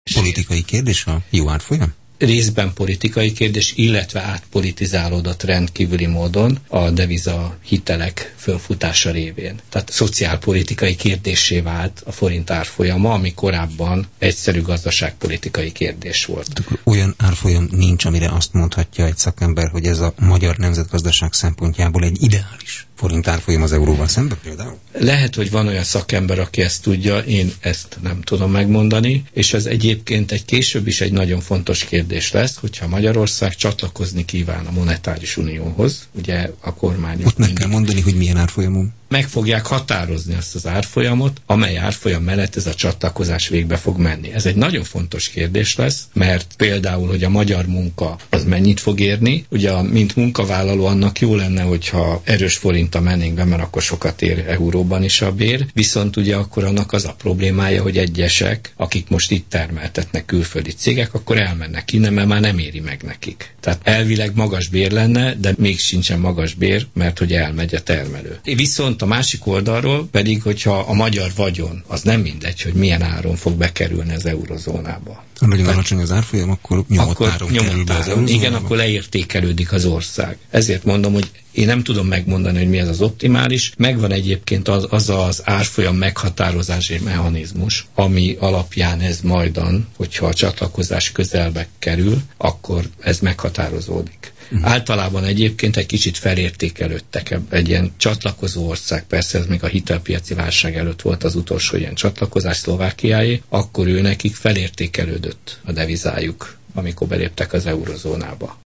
Politikai kérdés a jó árfolyam? Részben politikai kérdés, illetve átpolitizálódott rendkívüli módon a deviza hitelek fölfutása révén. Tehát szociálpolitikai kérdéssé vált a forint árfolyama, ami korábban egyszerű gazdaságpolitikai kérdés volt. Olyan árfolyam nincs, amire azt mondhatja egy szakember, hogy ez a magyar nemzetgazdaság szempontjából egy ideális forint árfolyam az euróval szemben például? Lehet, hogy van olyan szakember, aki ezt tudja, én ezt nem tudom megmondani, és ez egyébként később is egy nagyon fontos kérdés lesz, hogyha Magyarország csatlakozni kíván a monetáris unióhoz, ugye a kormányok... Ott meg kell mondani, hogy milyen árfolyamú. Meg fogják határozni azt az árfolyamot, amely árfolyam mellett ez a csatlakozás végbe fog menni. Ez egy nagyon fontos kérdés lesz, mert például, hogy a magyar munka az mennyit fog érni, ugye mint munkavállaló annak jó lenne, hogyha erős forinttal mennénk be, mert akkor sokat ér euróban is a bér, viszont ugye akkor annak az a problémája, hogy egyesek, akik most itt termeltetnek külföldi cégek, akkor elmennek innen, mert már nem éri meg nekik. Tehát elvileg magas bér lenne, de még sincsen magas bér, mert hogy elmegy a termelő. Viszont a másik oldalról pedig, hogyha a magyar vagyon, az nem mindegy, hogy milyen áron fog bekerülni az eurozónába. Ha nagyon alacsony az árfolyam, akkor nyomott áron kerül be az eurozónába. Igen, akkor leértékelődik az ország. Ezért mondom, hogy én nem tudom megmondani, hogy mi ez az optimális. Megvan egyébként az árfolyam meghatározási mechanizmus, ami alapján ez majdan, hogyha a csatlakozás közelbe kerül, akkor ez meghatározódik. Általában egyébként egy kicsit felértékelődtek egy ilyen csatlakozó ország, persze ez még a hitelpiaci válság előtt volt az utolsó ilyen csatlakozás Szlovákiáé, akkor ő nekik felértékelődött a devizájuk, amikor beléptek az eurozónába.